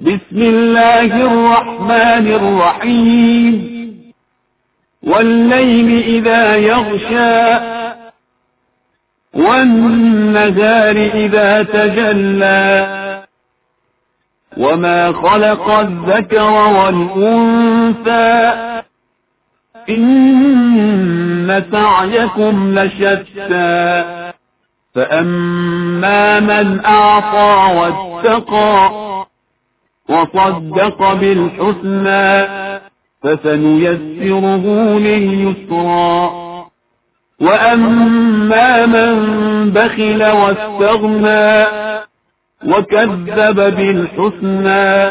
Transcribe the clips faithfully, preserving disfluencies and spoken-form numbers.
بسم الله الرحمن الرحيم والليل إذا يغشى والنهار إذا تجلى وما خلق الذكر والأنثى إن سعيكم لشتى فأما من أعطى واتقى وصدق بالحسنى فسنيسره لليسرى وأما من بخل واستغنى وكذب بالحسنى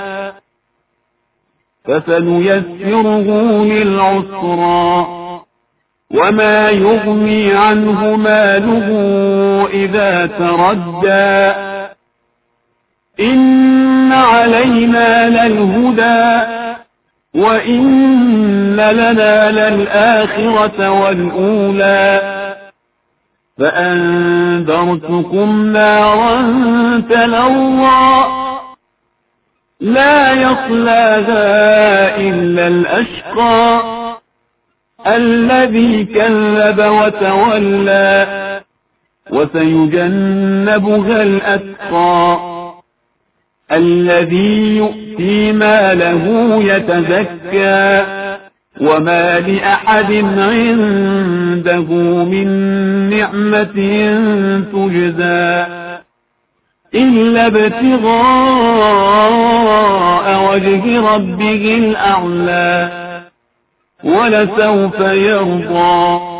فسنيسره للعسرى وما يغني عنه ماله إذا تردى إن علينا للهدى وإن لنا للآخرة والأولى فأنذرتكم نارا تلظى لا يصلاها إلا الأشقى الذي كذب وتولى وسيجنبها الأتقى الذي يؤتي ماله يتزكى وما لأحد عنده من نعمة تجزى إلا ابتغاء وجه ربه الأعلى ولسوف يرضى